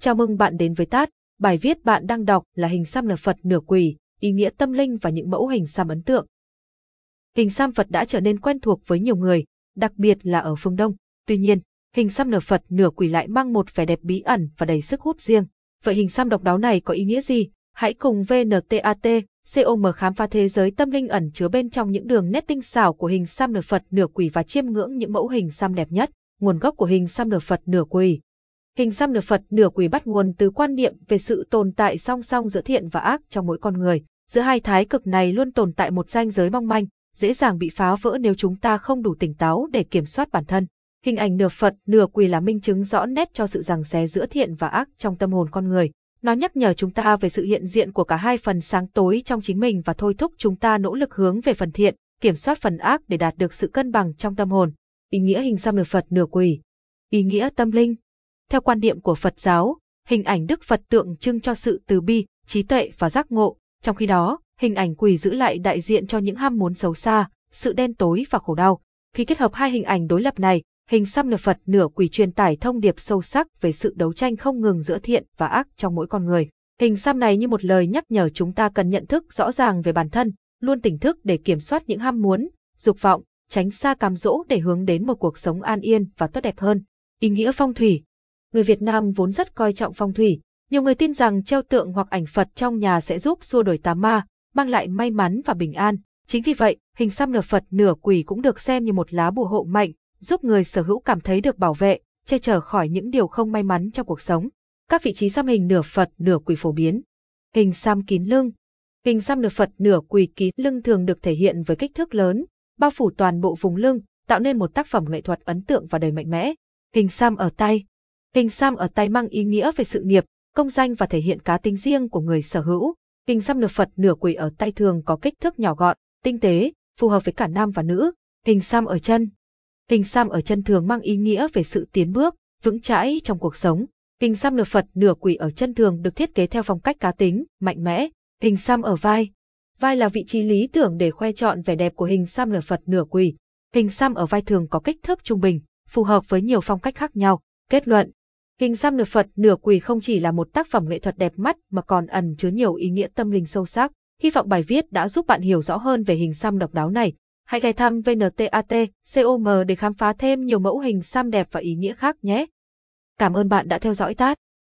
Chào mừng bạn đến với TAT. Bài viết bạn đang đọc là Hình xăm nửa Phật nửa quỷ, ý nghĩa tâm linh và những mẫu hình xăm ấn tượng. Hình xăm Phật đã trở nên quen thuộc với nhiều người, đặc biệt là ở phương Đông. Tuy nhiên, hình xăm nửa Phật nửa quỷ lại mang một vẻ đẹp bí ẩn và đầy sức hút riêng. Vậy hình xăm độc đáo này có ý nghĩa gì? Hãy cùng VNTAT.com khám phá thế giới tâm linh ẩn chứa bên trong những đường nét tinh xảo của hình xăm nửa Phật nửa quỷ và chiêm ngưỡng những mẫu hình xăm đẹp nhất. Nguồn gốc của hình xăm nửa Phật nửa quỷ. Hình xăm nửa Phật nửa quỷ bắt nguồn từ quan niệm về sự tồn tại song song giữa thiện và ác trong mỗi con người. Giữa hai thái cực này luôn tồn tại một ranh giới mong manh, dễ dàng bị phá vỡ nếu chúng ta không đủ tỉnh táo để kiểm soát bản thân. Hình ảnh nửa Phật nửa quỷ là minh chứng rõ nét cho sự giằng xé giữa thiện và ác trong tâm hồn con người. Nó nhắc nhở chúng ta về sự hiện diện của cả hai phần sáng tối trong chính mình và thôi thúc chúng ta nỗ lực hướng về phần thiện, kiểm soát phần ác để đạt được sự cân bằng trong tâm hồn. Ý nghĩa hình xăm nửa Phật nửa quỷ. Ý nghĩa tâm linh. Theo quan niệm của Phật giáo, hình ảnh Đức Phật tượng trưng cho sự từ bi, trí tuệ và giác ngộ, trong khi đó, hình ảnh quỷ giữ lại đại diện cho những ham muốn xấu xa, sự đen tối và khổ đau. Khi kết hợp hai hình ảnh đối lập này, hình xăm nửa Phật nửa quỷ truyền tải thông điệp sâu sắc về sự đấu tranh không ngừng giữa thiện và ác trong mỗi con người. Hình xăm này như một lời nhắc nhở chúng ta cần nhận thức rõ ràng về bản thân, luôn tỉnh thức để kiểm soát những ham muốn, dục vọng, tránh xa cám dỗ để hướng đến một cuộc sống an yên và tốt đẹp hơn. Ý nghĩa phong thủy. Người Việt Nam vốn rất coi trọng phong thủy, nhiều người tin rằng treo tượng hoặc ảnh Phật trong nhà sẽ giúp xua đuổi tà ma, mang lại may mắn và bình an. Chính vì vậy, hình xăm nửa Phật nửa quỷ cũng được xem như một lá bùa hộ mệnh, giúp người sở hữu cảm thấy được bảo vệ, che chở khỏi những điều không may mắn trong cuộc sống. Các vị trí xăm hình nửa Phật nửa quỷ phổ biến. Hình xăm kín lưng. Hình xăm nửa Phật nửa quỷ kín lưng thường được thể hiện với kích thước lớn, bao phủ toàn bộ vùng lưng, tạo nên một tác phẩm nghệ thuật ấn tượng và đầy mạnh mẽ. Hình xăm ở tay. Hình xăm ở tay mang ý nghĩa về sự nghiệp, công danh và thể hiện cá tính riêng của người sở hữu. Hình xăm nửa Phật nửa quỷ ở tay thường có kích thước nhỏ gọn, tinh tế, phù hợp với cả nam và nữ. Hình xăm ở chân. Hình xăm ở chân thường mang ý nghĩa về sự tiến bước, vững chãi trong cuộc sống. Hình xăm nửa Phật nửa quỷ ở chân thường được thiết kế theo phong cách cá tính, mạnh mẽ. Hình xăm ở vai. Vai là vị trí lý tưởng để khoe trọn vẻ đẹp của hình xăm nửa Phật nửa quỷ. Hình xăm ở vai thường có kích thước trung bình, phù hợp với nhiều phong cách khác nhau. Kết luận. Hình xăm nửa Phật nửa quỷ không chỉ là một tác phẩm nghệ thuật đẹp mắt mà còn ẩn chứa nhiều ý nghĩa tâm linh sâu sắc. Hy vọng bài viết đã giúp bạn hiểu rõ hơn về hình xăm độc đáo này. Hãy ghé thăm VNTAT.com để khám phá thêm nhiều mẫu hình xăm đẹp và ý nghĩa khác nhé. Cảm ơn bạn đã theo dõi TAT.